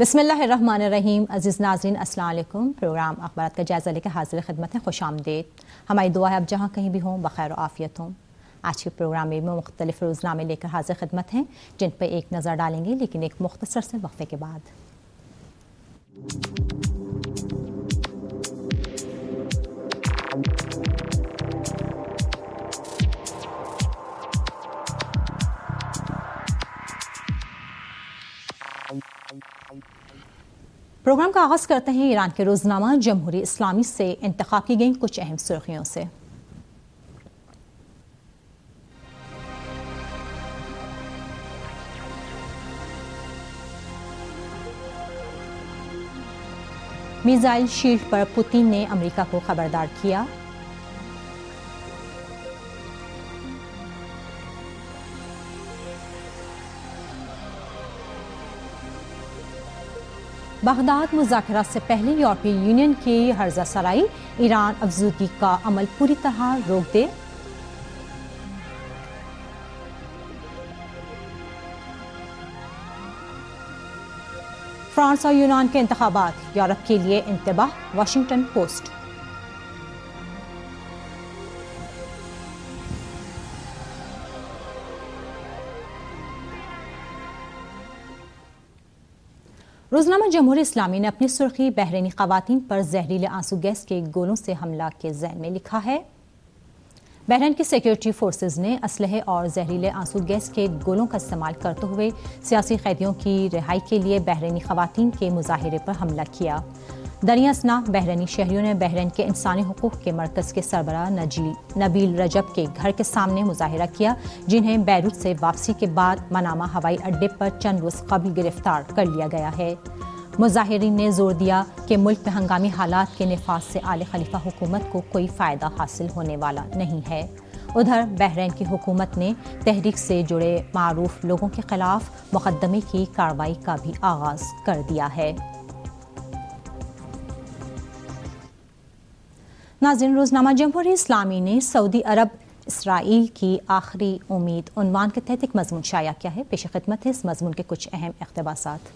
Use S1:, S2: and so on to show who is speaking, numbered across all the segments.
S1: بسم اللہ الرحمن الرحیم. عزیز ناظرین السلام علیکم. پروگرام اخبارات کا جائزہ لے کر حاضر خدمت ہیں. خوش آمدید. ہماری دعا ہے آپ جہاں کہیں بھی ہوں بخیر و عافیت ہوں. آج کے پروگرام میں مختلف روزنامے لے کر حاضر خدمت ہیں جن پہ ایک نظر ڈالیں گے، لیکن ایک مختصر سے وقفے کے بعد. پروگرام کا آغاز کرتے ہیں ایران کے روزنامہ جمہوری اسلامی سے انتخاب کی گئیں کچھ اہم سرخیوں سے. میزائل شیلڈ پر پوتین نے امریکہ کو خبردار کیا. بغداد مذاکرات سے پہلے یورپی یونین کی ہرزہ سرائی، ایران افزودگی کا عمل پوری طرح روک دے. فرانس اور یونان کے انتخابات یورپ کے لیے انتباہ، واشنگٹن پوسٹ. روزنامہ جمہوری اسلامی نے اپنی سرخی بحرینی خواتین پر زہریلے آنسو گیس کے گولوں سے حملہ کے ذیل میں لکھا ہے. بحرین کی سیکیورٹی فورسز نے اسلحے اور زہریلے آنسو گیس کے گولوں کا استعمال کرتے ہوئے سیاسی قیدیوں کی رہائی کے لیے بحرینی خواتین کے مظاہرے پر حملہ کیا. دریا اثنا بحرینی شہریوں نے بحرین کے انسانی حقوق کے مرکز کے سربراہ نبیل رجب کے گھر کے سامنے مظاہرہ کیا، جنہیں بیروت سے واپسی کے بعد منامہ ہوائی اڈے پر چند روز قبل گرفتار کر لیا گیا ہے. مظاہرین نے زور دیا کہ ملک میں ہنگامی حالات کے نفاذ سے آل خلیفہ حکومت کو کوئی فائدہ حاصل ہونے والا نہیں ہے. ادھر بحرین کی حکومت نے تحریک سے جڑے معروف لوگوں کے خلاف مقدمے کی کارروائی کا بھی آغاز کر دیا ہے. ناظرین، روزنامہ جمہوری اسلامی نے سعودی عرب اسرائیل کی آخری امید عنوان کے تحت ایک مضمون شائع کیا ہے. پیش خدمت ہے اس مضمون کے کچھ اہم اقتباسات.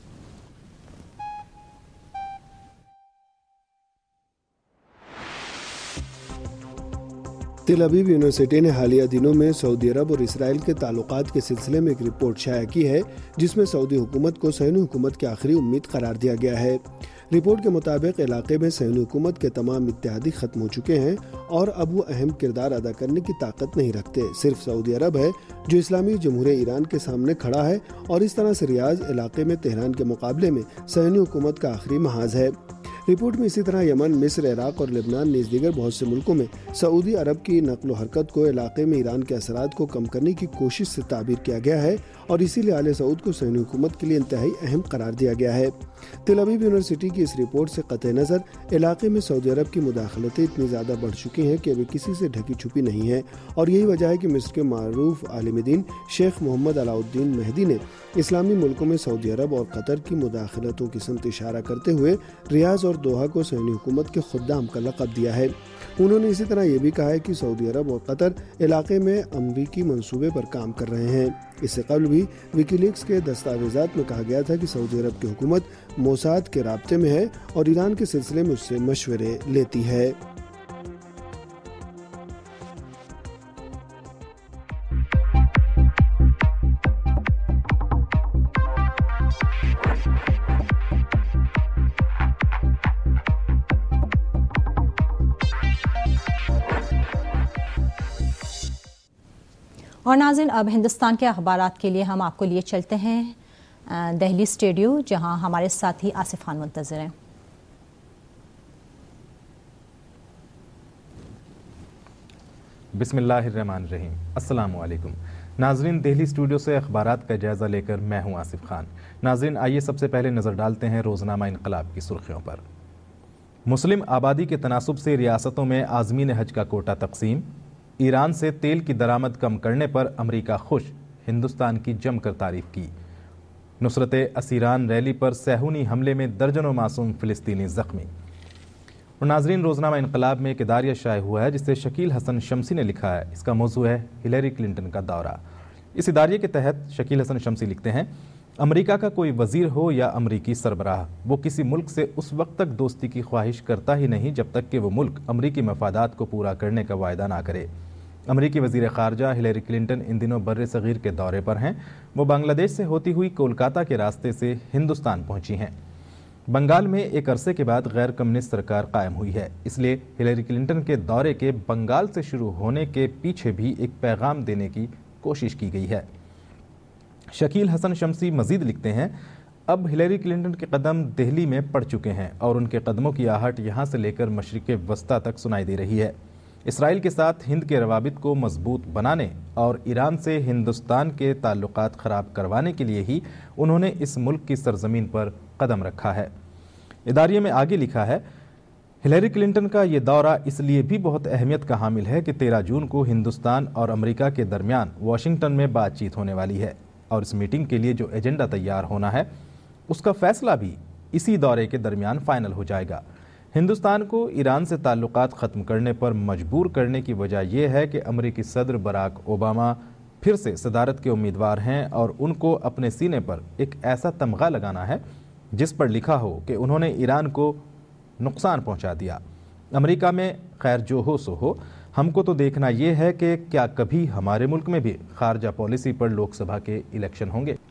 S2: تل ابیب یونیورسٹی نے حالیہ دنوں میں سعودی عرب اور اسرائیل کے تعلقات کے سلسلے میں ایک رپورٹ شائع کی ہے جس میں سعودی حکومت کو صہیونی حکومت کی آخری امید قرار دیا گیا ہے. رپورٹ کے مطابق علاقے میں صہیونی حکومت کے تمام اتحادی ختم ہو چکے ہیں اور اب وہ اہم کردار ادا کرنے کی طاقت نہیں رکھتے. صرف سعودی عرب ہے جو اسلامی جمہوریہ ایران کے سامنے کھڑا ہے اور اس طرح سے ریاض علاقے میں تہران کے مقابلے میں صہیونی حکومت کا آخری محاذ ہے. رپورٹ میں اسی طرح یمن، مصر، عراق اور لبنان نیز دیگر بہت سے ملکوں میں سعودی عرب کی نقل و حرکت کو علاقے میں ایران کے اثرات کو کم کرنے کی کوشش سے تعبیر کیا گیا ہے اور اسی لیے آل سعود کو صہیونی حکومت کے لیے انتہائی اہم قرار دیا گیا ہے. تل ابیب یونیورسٹی کی اس رپورٹ سے قطع نظر علاقے میں سعودی عرب کی مداخلتیں اتنی زیادہ بڑھ چکی ہیں کہ ابھی کسی سے ڈھکی چھپی نہیں ہے اور یہی وجہ ہے کہ مصر کے معروف عالم دین شیخ محمد علاء الدین مہدی نے اسلامی ملکوں میں سعودی عرب اور قطر کی مداخلتوں کی سمت اشارہ کرتے ہوئے ریاض اور دوحہ کو صہیونی حکومت کے خدام کا لقب دیا ہے. انہوں نے اسی طرح یہ بھی کہا ہے کہ سعودی عرب اور قطر علاقے میں امریکی منصوبے پر کام کر رہے ہیں. اس سے قبل بھی ویکی لیکس کے دستاویزات میں کہا گیا تھا کہ سعودی عرب کی حکومت موساد کے رابطے میں ہے اور ایران کے سلسلے میں اس سے مشورے لیتی ہے.
S1: اور ناظرین، اب ہندوستان کے اخبارات کے لیے ہم آپ کو لیے چلتے ہیں دہلی اسٹوڈیو، جہاں ہمارے ساتھی آصف خان منتظر ہیں.
S3: بسم اللہ الرحمن الرحیم. السلام علیکم ناظرین. دہلی اسٹوڈیو سے اخبارات کا جائزہ لے کر میں ہوں آصف خان. ناظرین، آئیے سب سے پہلے نظر ڈالتے ہیں روزنامہ انقلاب کی سرخیوں پر. مسلم آبادی کے تناسب سے ریاستوں میں عازمین حج کا کوٹہ تقسیم. ایران سے تیل کی درآمد کم کرنے پر امریکہ خوش، ہندوستان کی جم کر تعریف کی. نصرت اسیران ریلی پر صہیونی حملے میں درجنوں معصوم فلسطینی زخمی. اور ناظرین، روزنامہ انقلاب میں ایک اداریہ شائع ہوا ہے جس سے شکیل حسن شمسی نے لکھا ہے. اس کا موضوع ہے ہلیری کلنٹن کا دورہ. اس اداریے کے تحت شکیل حسن شمسی لکھتے ہیں امریکہ کا کوئی وزیر ہو یا امریکی سربراہ، وہ کسی ملک سے اس وقت تک دوستی کی خواہش کرتا ہی نہیں جب تک کہ وہ ملک امریکی مفادات کو پورا کرنے کا وعدہ نہ کرے۔ امریکی وزیر خارجہ ہلیری کلنٹن ان دنوں بر صغیر کے دورے پر ہیں۔ وہ بنگلہ دیش سے ہوتی ہوئی کولکاتہ کے راستے سے ہندوستان پہنچی ہیں۔ بنگال میں ایک عرصے کے بعد غیر کمیونسٹ سرکار قائم ہوئی ہے، اس لیے ہلیری کلنٹن کے دورے کے بنگال سے شروع ہونے کے پیچھے بھی ایک پیغام دینے کی کوشش کی گئی ہے۔ شکیل حسن شمسی مزید لکھتے ہیں، اب ہلیری کلنٹن کے قدم دہلی میں پڑ چکے ہیں اور ان کے قدموں کی آہٹ یہاں سے لے کر مشرق وسطیٰ تک سنائی دے رہی ہے۔ اسرائیل کے ساتھ ہند کے روابط کو مضبوط بنانے اور ایران سے ہندوستان کے تعلقات خراب کروانے کے لیے ہی انہوں نے اس ملک کی سرزمین پر قدم رکھا ہے۔ اداریے میں آگے لکھا ہے، ہلیری کلنٹن کا یہ دورہ اس لیے بھی بہت اہمیت کا حامل ہے کہ 13 جون کو ہندوستان اور امریکہ کے درمیان واشنگٹن میں بات چیت ہونے والی ہے اور اس میٹنگ کے لیے جو ایجنڈا تیار ہونا ہے اس کا فیصلہ بھی اسی دورے کے درمیان فائنل ہو جائے گا۔ ہندوستان کو ایران سے تعلقات ختم کرنے پر مجبور کرنے کی وجہ یہ ہے کہ امریکی صدر براک اوباما پھر سے صدارت کے امیدوار ہیں اور ان کو اپنے سینے پر ایک ایسا تمغہ لگانا ہے جس پر لکھا ہو کہ انہوں نے ایران کو نقصان پہنچا دیا۔ امریکہ میں خیر جو ہو سو ہو، ہم کو تو دیکھنا یہ ہے کہ کیا کبھی ہمارے ملک میں بھی خارجہ پالیسی پر لوک سبھا کے الیکشن ہوں گے۔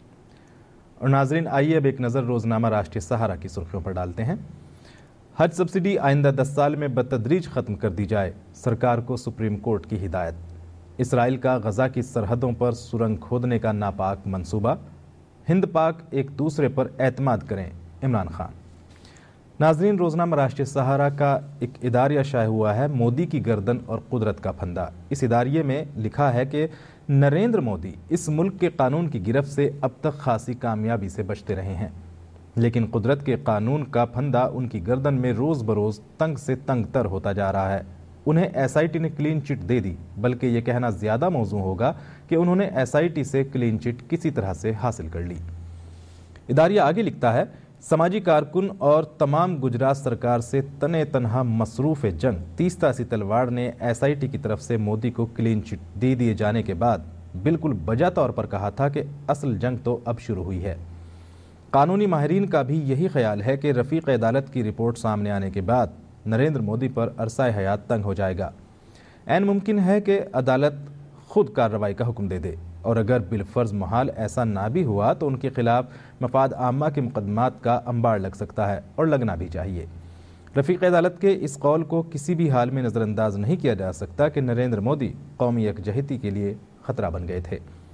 S3: اور ناظرین، آئیے اب ایک نظر روزنامہ راشٹریہ سہارا کی سرخیوں پر ڈالتے ہیں۔ حج سبسڈی آئندہ 10 سال میں بتدریج ختم کر دی جائے، سرکار کو سپریم کورٹ کی ہدایت۔ اسرائیل کا غزہ کی سرحدوں پر سرنگ کھودنے کا ناپاک منصوبہ، ہند پاک ایک دوسرے پر اعتماد کریں، عمران خان۔ ناظرین، روزنامہ راشٹریہ سہارا کا ایک اداریہ شائع ہوا ہے، مودی کی گردن اور قدرت کا پھندا۔ اس اداریے میں لکھا ہے کہ نریندر مودی اس ملک کے قانون کی گرفت سے اب تک خاصی کامیابی سے بچتے رہے ہیں، لیکن قدرت کے قانون کا پھندا ان کی گردن میں روز بروز تنگ سے تنگ تر ہوتا جا رہا ہے۔ انہیں ایس آئی ٹی نے کلین چٹ دے دی، بلکہ یہ کہنا زیادہ موزوں ہوگا کہ انہوں نے ایس آئی ٹی سے کلین چٹ کسی طرح سے حاصل کر لی۔ اداریہ آگے لکھتا ہے، سماجی کارکن اور تمام گجرات سرکار سے تنے تنہا مصروف جنگ تیستا سی تلوار نے ایس آئی ٹی کی طرف سے مودی کو کلین چٹ دے دیے جانے کے بعد بالکل بجا طور پر کہا تھا کہ اصل جنگ تو اب شروع ہوئی ہے۔ قانونی ماہرین کا بھی یہی خیال ہے کہ رفیق عدالت کی رپورٹ سامنے آنے کے بعد نریندر مودی پر عرصہ حیات تنگ ہو جائے گا۔ عین ممکن ہے کہ عدالت خود کارروائی کا حکم دے دے، اور اگر بالفرض محال ایسا نہ بھی ہوا تو ان کے خلاف مفاد عامہ کے مقدمات کا انبار لگ سکتا ہے، اور لگنا بھی چاہیے۔ رفیق عدالت کے اس قول کو کسی بھی حال میں نظر انداز نہیں کیا جا سکتا کہ نریندر مودی قومی یکجہتی کے لیے خطرہ بن گئے تھے۔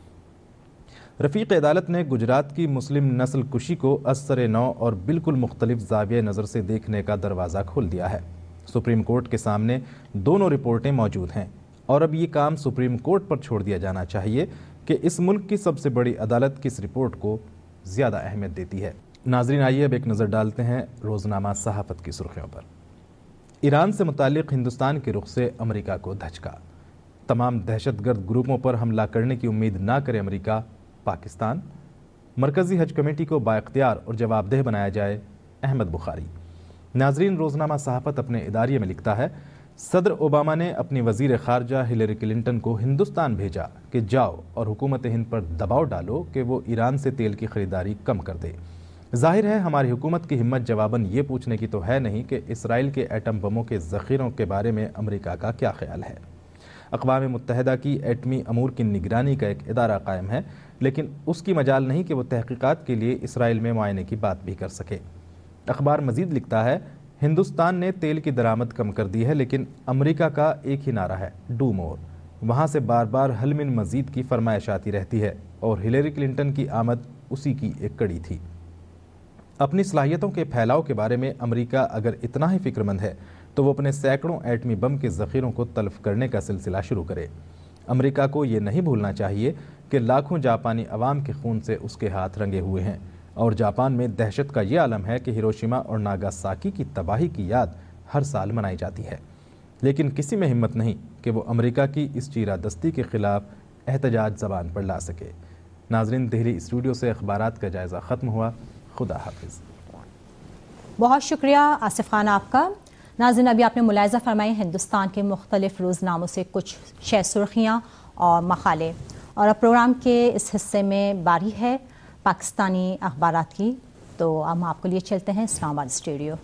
S3: رفیق عدالت نے گجرات کی مسلم نسل کشی کو از سر نو اور بالکل مختلف زاویہ نظر سے دیکھنے کا دروازہ کھول دیا ہے۔ سپریم کورٹ کے سامنے دونوں رپورٹیں موجود ہیں، اور اب یہ کام سپریم کورٹ پر چھوڑ دیا جانا چاہیے کہ اس ملک کی سب سے بڑی عدالت کس رپورٹ کو زیادہ اہمیت دیتی ہے۔ ناظرین، آئیے اب ایک نظر ڈالتے ہیں روزنامہ صحافت کی سرخیوں پر۔ ایران سے متعلق ہندوستان کے رخ سے امریکہ کو دھچکا، تمام دہشت گرد گروپوں پر حملہ کرنے کی امید نہ کرے امریکہ، پاکستان۔ مرکزی حج کمیٹی کو بااختیار اور جواب دہ بنایا جائے، احمد بخاری۔ ناظرین، روزنامہ صحافت اپنے اداریے میں لکھتا ہے، صدر اوباما نے اپنی وزیر خارجہ ہلیری کلنٹن کو ہندوستان بھیجا کہ جاؤ اور حکومت ہند پر دباؤ ڈالو کہ وہ ایران سے تیل کی خریداری کم کر دے۔ ظاہر ہے ہماری حکومت کی ہمت جواباً یہ پوچھنے کی تو ہے نہیں کہ اسرائیل کے ایٹم بموں کے ذخیروں کے بارے میں امریکہ کا کیا خیال ہے۔ اقوام متحدہ کی ایٹمی امور کی نگرانی کا ایک ادارہ قائم ہے، لیکن اس کی مجال نہیں کہ وہ تحقیقات کے لیے اسرائیل میں معائنے کی بات بھی کر سکے۔ اخبار مزید لکھتا ہے، ہندوستان نے تیل کی درآمد کم کر دی ہے، لیکن امریکہ کا ایک ہی نعرہ ہے، ڈو مور۔ وہاں سے بار بار حل من مزید کی فرمائش آتی رہتی ہے، اور ہلیری کلنٹن کی آمد اسی کی ایک کڑی تھی۔ اپنی صلاحیتوں کے پھیلاؤ کے بارے میں امریکہ اگر اتنا ہی فکر مند ہے تو وہ اپنے سینکڑوں ایٹمی بم کے ذخیروں کو تلف کرنے کا سلسلہ شروع کرے۔ امریکہ کو یہ نہیں بھولنا چاہیے کہ لاکھوں جاپانی عوام کے خون سے اس کے ہاتھ رنگے ہوئے ہیں، اور جاپان میں دہشت کا یہ عالم ہے کہ ہیروشیما اور ناگاساکی کی تباہی کی یاد ہر سال منائی جاتی ہے، لیکن کسی میں ہمت نہیں کہ وہ امریکہ کی اس چیرہ دستی کے خلاف احتجاج زبان پر لا سکے۔ ناظرین، دہلی اسٹوڈیو سے اخبارات کا جائزہ ختم ہوا۔ خدا حافظ۔
S1: بہت شکریہ آصف خان آپ کا۔ ناظرین، ابھی آپ نے ملاحظہ فرمائی ہندوستان کے مختلف روزناموں سے کچھ شہ سرخیاں اور مقالے، اور اب پروگرام کے اس حصے میں باری ہے पाकिस्तानी अखबारात की। तो हम आपके लिए चलते हैं इस्लामाबाद स्टूडियो।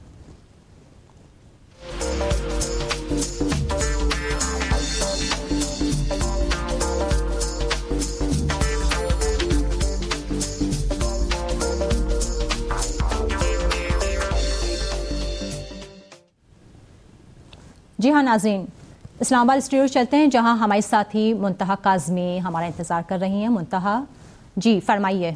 S1: जी हाँ नाज़रीन, इस्लामाबाद स्टूडियो चलते हैं जहां हमारे साथी मुंतहा काज़मी हमारा इंतज़ार कर रही हैं। मुंतहा जी फरमाइए।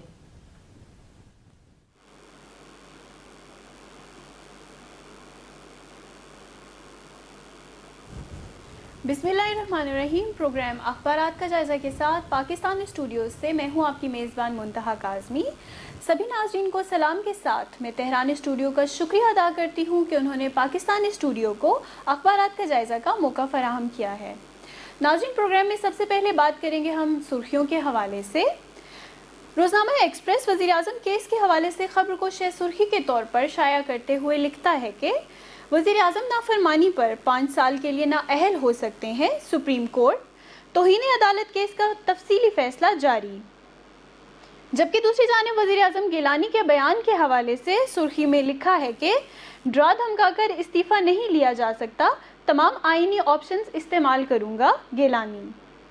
S4: बिस्मिल्लाहिर्रहमानिर्रहीम। प्रोग्राम अखबारात का जायज़ा के साथ पाकिस्तान स्टूडियो से मैं हूं आपकी मेज़बान मुंतहा काज़मी। सभी नाज़रीन को सलाम के साथ मैं तेहरान स्टूडियो का शुक्रिया अदा करती हूं कि उन्होंने पाकिस्तान स्टूडियो को अखबारात का जायज़ा का मौका फराहम किया है। नाज़रीन, प्रोग्राम में सबसे पहले बात करेंगे हम सुर्खियों के हवाले से। रोज़नामा एक्सप्रेस वज़ीर-ए-आज़म केस के हवाले से खबर को शह सुर्खी के तौर पर शाया करते हुए लिखता है कि वज़ीर-ए-आज़म नाफरमानी पर 5 साल के लिए नाअहल हो सकते हैं, सुप्रीम कोर्ट। तौहीन अदालत केस का तफसीली फैसला जारी। जबकि दूसरी जानिब वज़ीर-ए-आज़म गिलानी के बयान के हवाले से सुर्खी में लिखा है कि डरा धमकाकर इस्तीफ़ा नहीं लिया जा सकता, तमाम आईनी ऑप्शंस इस्तेमाल करूंगा, गिलानी।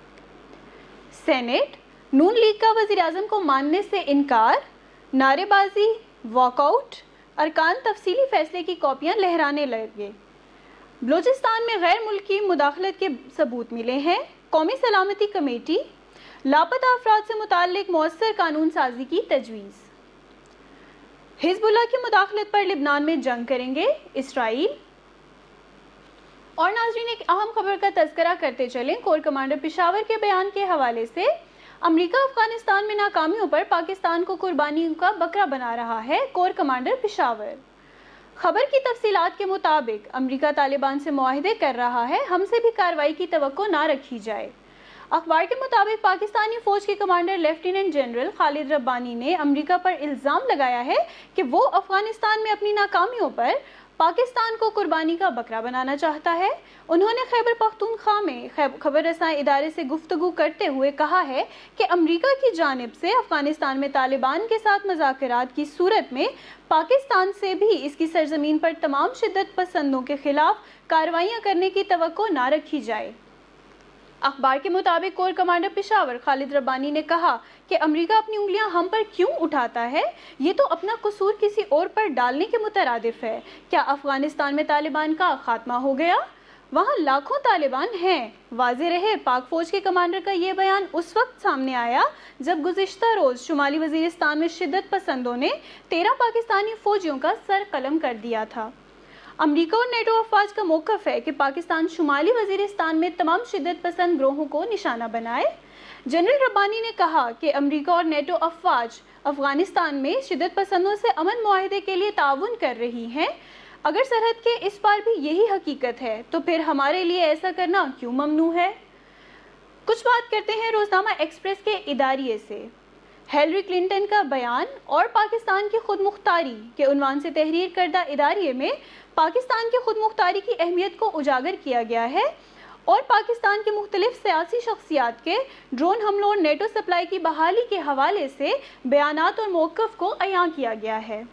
S4: सेनेट नून लीग का वज़ीर-ए-आज़म को मानने से इनकार, नारेबाजी, वॉकआउट, अरकान तफसीली फैसले की कॉपियां लहराने लगे। बलूचिस्तान में गैर मुल्की मुदाखलत के सबूत मिले हैं, कौमी सलामती कमेटी। लापता अफराद से मुताल्लिक मौसर कानून साजी की तजवीज़। हिजबुल्लाह की मुदाखलत पर लिबनान में जंग करेंगे इसराइल। और नाज़रीन, एक अहम खबर का तज़किरा करते चलें। कोर कमांडर पेशावर के बयान के हवाले से अमेरिका अफगानिस्तान में नाकामियों पर पाकिस्तान को कुर्बानी का बकरा बना रहा है, कोर कमांडर पेशावर। खबर की तफसीलात के मुताबिक अमेरिका तालिबान से मुआहदे कर रहा है, हमसे भी कार्रवाई की तवक्को ना रखी जाए। अखबार के मुताबिक पाकिस्तानी फौज के commander lieutenant general Khalid Rabbani ने अमेरिका पर इल्ज़ाम लगाया है कि वो अफगानिस्तान में अपनी नाकामियों पर पाकिस्तान को कुर्बानी का बकरा बनाना चाहता है। उन्होंने खैबर पख्तूनख्वा में खबर रसां इदारे से गुफ्तगू करते हुए कहा है कि अमेरिका की जानिब से अफगानिस्तान में तालिबान के साथ मुज़ाकरात की सूरत में पाकिस्तान से भी इसकी सरजमीन पर तमाम शिद्दत पसंदों के खिलाफ कार्रवाइयाँ करने की तवक्को ना रखी जाए। अखबार के मुताबिक कोर कमांडर पेशावर खालिद रब्बानी ने कहा कि अमेरिका अपनी उंगलियां हम पर क्यों उठाता है, ये तो अपना कसूर किसी और पर डालने के मुतरादिफ है। क्या अफगानिस्तान में तालिबान का खात्मा हो गया? वहाँ लाखों तालिबान हैं। वाज़ेह रहे, पाक फौज के कमांडर का ये बयान उस वक्त सामने आया जब गुज़िश्ता रोज़ शुमाली वज़ीरिस्तान में शिद्दत पसंदों ने 13 पाकिस्तानी फौजियों का सर कलम कर दिया था। अमेरिका और नेटो अफवाज का मौक़िफ़ है कि पाकिस्तान शुमाली वज़ीरिस्तान में तमाम शिद्दत पसंद ग्रोहों को निशाना बनाए। जनरल रब्बानी ने कहा कि अमेरिका और नेटो अफवाज अफगानिस्तान में शिद्दत पसंदों से अमन मुआहदे के लिए ताउन कर रही हैं। अगर सरहद के इस पार भी यही हकीकत है तो फिर हमारे लिए ऐसा करना क्यों ममनू है। कुछ बात करते हैं रोज़नामा एक्सप्रेस के इदारिये से। हिलरी क्लिंटन का बयान और पाकिस्तान की खुद मुख्तारी के उन्वान से तहरीर करदा इदारिये में पाकिस्तान की खुद मुख्तारी की अहमियत को उजागर किया गया है और पाकिस्तान के मुख्तलिफ सियासी शख्सियात के ड्रोन हमलों और नेटो सप्लाई की बहाली के हवाले से बयानात और मौक़िफ़ को अयां किया गया है।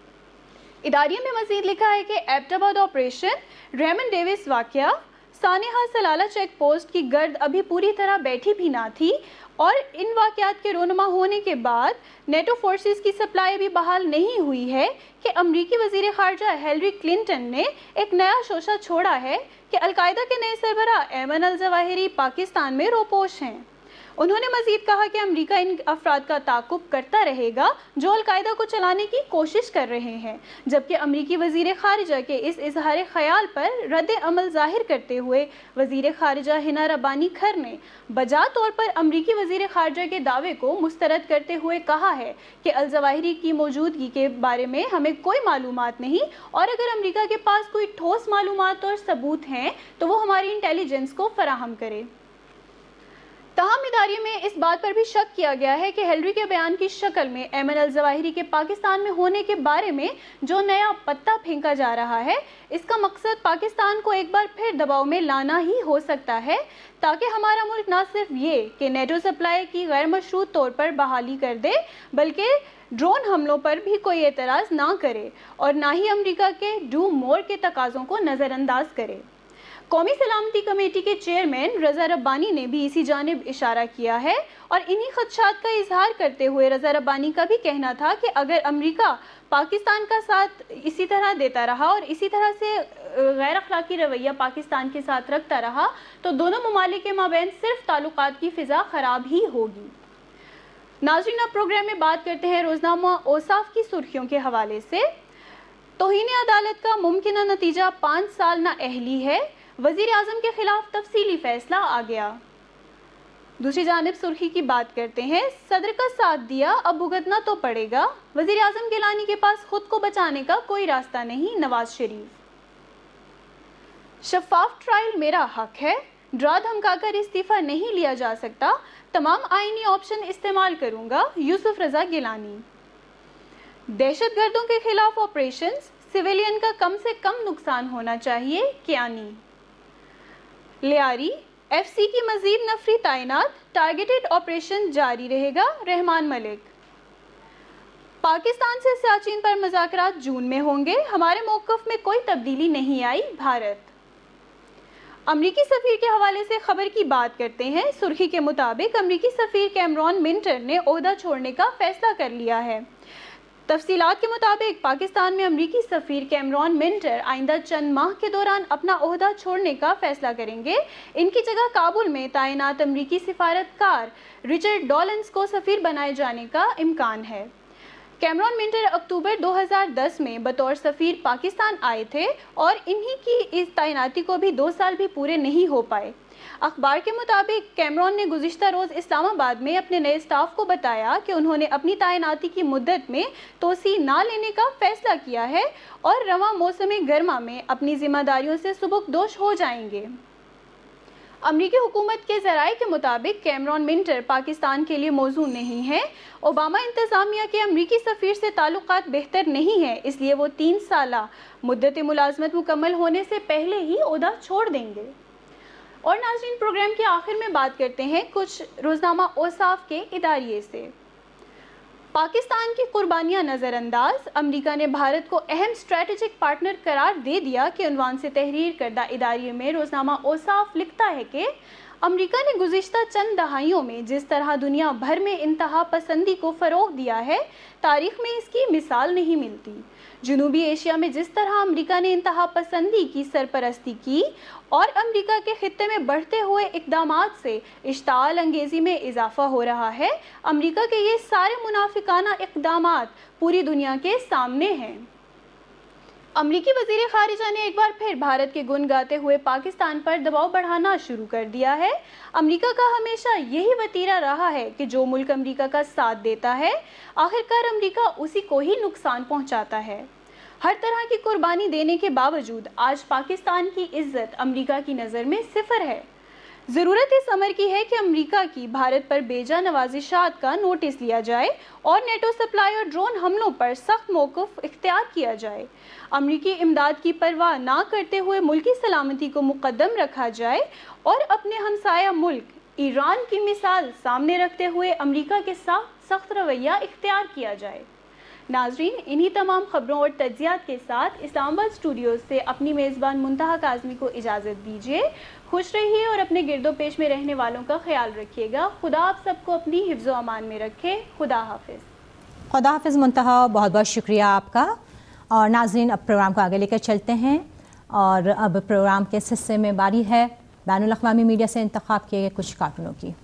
S4: इदारिये में मज़ीद लिखा है कि एबटाबाद ऑपरेशन, रेमन डेविस वाक़या, सानेहा सलाला चेक पोस्ट की गर्द अभी पूरी तरह बैठी भी ना थी और इन वाक़यात के रोनमा होने के बाद नेटो फोर्सेस की सप्लाई भी बहाल नहीं हुई है कि अमरीकी वज़ीर ख़ारजा हिलरी क्लिंटन ने एक नया शोशा छोड़ा है कि अलकायदा के नए सरबराह ऐमन अल-ज़वाहिरी पाकिस्तान में रोपोश हैं। उन्होंने मज़ीद कहा कि अमेरिका इन अफराद का ताक़ुब करता रहेगा जो अलकायदा को चलाने की कोशिश कर रहे हैं, जबकि अमरीकी वज़ीर ख़ारिजा के इस इजहार ख़याल पर रद्द अमल ज़ाहिर करते हुए वज़ीर ख़ारिजा हिना रब्बानी खर ने बजा तौर पर अमरीकी वज़ीर ख़ारिजा के दावे को मुस्तरद करते हुए कहा है कि अल-ज़वाहिरी की मौजूदगी के बारे में हमें कोई मालूमात नहीं और अगर अमरीका के पास कोई ठोस मालूमात और सबूत हैं तो वो हमारी इंटेलिजेंस को फराहम करे। تاہم ادارے میں اس بات پر بھی شک کیا گیا ہے کہ ہیلری کے بیان کی شکل میں ایمن الظواہری کے پاکستان میں ہونے کے بارے میں جو نیا پتہ پھینکا جا رہا ہے اس کا مقصد پاکستان کو ایک بار پھر دباؤ میں لانا ہی ہو سکتا ہے تاکہ ہمارا ملک نہ صرف یہ کہ نیٹو سپلائی کی غیر مشروط طور پر بحالی کر دے بلکہ ڈرون حملوں پر بھی کوئی اعتراض نہ کرے اور نہ ہی امریکہ کے ڈو مور کے تقاضوں کو نظر انداز کرے۔ قومی سلامتی کمیٹی کے چیئرمین رضا ربانی نے بھی اسی جانب اشارہ کیا ہے اور انہی خدشات کا اظہار کرتے ہوئے رضا ربانی کا بھی کہنا تھا کہ اگر امریکہ پاکستان کا ساتھ اسی طرح دیتا رہا اور اسی طرح سے غیر اخلاقی رویہ پاکستان کے ساتھ رکھتا رہا تو دونوں ممالک کے مابین صرف تعلقات کی فضا خراب ہی ہوگی۔ ناظرین، اب پروگرام میں بات کرتے ہیں روزنامہ اوصاف کی سرخیوں کے حوالے سے۔ توہین عدالت کا ممکنہ نتیجہ 5 سال نااہلی ہے، وزیر اعظم کے خلاف تفصیلی فیصلہ آ گیا۔ دوسری جانب سرخی کی بات کرتے ہیں، صدر کا ساتھ دیا اب بھگتنا تو پڑے گا، وزیر اعظم گیلانی کے پاس خود کو بچانے کا کوئی راستہ نہیں، نواز شریف۔ شفاف ٹرائل میرا حق ہے، ڈرا دھمکا کر استعفیٰ نہیں لیا جا سکتا، تمام آئینی آپشن استعمال کروں گا، یوسف رضا گیلانی۔ دہشت گردوں کے خلاف آپریشنز، سویلین کا کم سے کم نقصان ہونا چاہیے، کیانی۔ لیاری، ایف سی کی مزید نفری تعینات، ٹارگیٹڈ آپریشن جاری رہے گا، رحمان ملک۔ پاکستان سے سیاچین پر مذاکرات جون میں ہوں گے، ہمارے موقف میں کوئی تبدیلی نہیں آئی، بھارت۔ امریکی سفیر کے حوالے سے خبر کی بات کرتے ہیں، سرخی کے مطابق امریکی سفیر کیمرون منٹر نے عہدہ چھوڑنے کا فیصلہ کر لیا ہے۔ تفصیلات کے مطابق پاکستان میں امریکی سفیر کیمرون منٹر آئندہ چند ماہ کے دوران اپنا عہدہ چھوڑنے کا فیصلہ کریں گے۔ ان کی جگہ کابل میں تعینات امریکی سفارتکار رچرڈ ڈالنس کو سفیر بنائے جانے کا امکان ہے۔ کیمرون منٹر اکتوبر 2010 میں بطور سفیر پاکستان آئے تھے اور انہی کی اس تعیناتی کو بھی 2 سال بھی پورے نہیں ہو پائے۔ اخبار کے مطابق کیمرون نے گزشتہ روز اسلام آباد میں اپنے نئے سٹاف کو بتایا کہ انہوں نے اپنی تعیناتی کی مدت میں توسیع نہ لینے کا فیصلہ کیا ہے اور رواں موسم گرما میں اپنی ذمہ داریوں سے سبکدوش ہو جائیں گے۔ امریکی حکومت کے ذرائع کے مطابق کیمرون منٹر پاکستان کے لیے موزوں نہیں ہے۔ اوباما انتظامیہ کے امریکی سفیر سے تعلقات بہتر نہیں ہیں، اس لیے وہ 3 سالہ مدت ملازمت مکمل ہونے سے پہلے ہی عہدہ چھوڑ دیں گے۔ اور ناظرین، پروگرام کے آخر میں بات کرتے ہیں کچھ روزنامہ اوصاف کے اداریے سے۔ پاکستان کی قربانیاں نظر انداز، امریکہ نے بھارت کو اہم اسٹریٹجک پارٹنر قرار دے دیا کے عنوان سے تحریر کردہ اداریے میں روزنامہ اوصاف لکھتا ہے کہ امریکہ نے گزشتہ چند دہائیوں میں جس طرح دنیا بھر میں انتہا پسندی کو فروغ دیا ہے، تاریخ میں اس کی مثال نہیں ملتی۔ جنوبی ایشیا میں جس طرح امریکہ نے انتہا پسندی کی سرپرستی کی اور امریکہ کے خطے میں بڑھتے ہوئے اقدامات سے اشتعال انگیزی میں اضافہ ہو رہا ہے، امریکہ کے یہ سارے منافقانہ اقدامات پوری دنیا کے سامنے ہیں۔ امریکی وزیر خارجہ نے ایک بار پھر بھارت کے گن گاتے ہوئے پاکستان پر دباؤ بڑھانا شروع کر دیا ہے۔ امریکہ کا ہمیشہ یہی وتیرہ رہا ہے کہ جو ملک امریکہ کا ساتھ دیتا ہے، آخرکار امریکہ اسی کو ہی نقصان پہنچاتا ہے۔ ہر طرح کی قربانی دینے کے باوجود آج پاکستان کی عزت امریکہ کی نظر میں صفر ہے۔ ضرورت اس امر کی ہے کہ امریکہ کی بھارت پر بیجا نوازشات کا نوٹس لیا جائے اور نیٹو سپلائی اور ڈرون حملوں پر سخت موقف اختیار کیا جائے۔ امریکی امداد کی پرواہ نہ کرتے ہوئے ملکی سلامتی کو مقدم رکھا جائے اور اپنے ہمسایہ ملک ایران کی مثال سامنے رکھتے ہوئے امریکہ کے ساتھ سخت رویہ اختیار کیا جائے۔ ناظرین، انہی تمام خبروں اور تجزیات کے ساتھ اسلام آباد اسٹوڈیوز سے اپنی میزبان منتہا کاظمی کو اجازت دیجیے۔ خوش رہیے اور اپنے گرد و پیش میں رہنے والوں کا خیال رکھیے گا۔ خدا آپ سب کو اپنی حفظ و امان میں رکھے۔ خدا حافظ۔
S1: خدا حافظ منتہا، بہت بہت شکریہ آپ کا۔ اور ناظرین، اب پروگرام کو آگے لے کر چلتے ہیں اور اب پروگرام کے اس حصے میں باری ہے بین الاقوامی میڈیا سے انتخاب کیے گئے کچھ کارٹونوں کی۔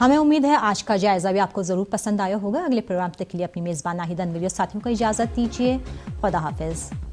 S1: ہمیں امید ہے آج کا جائزہ بھی آپ کو ضرور پسند آیا ہوگا. اگلے پروگرام تک کے لیے اپنی میزبان ناہید انوری اور ساتھیوں کو اجازت دیجیے. خدا حافظ.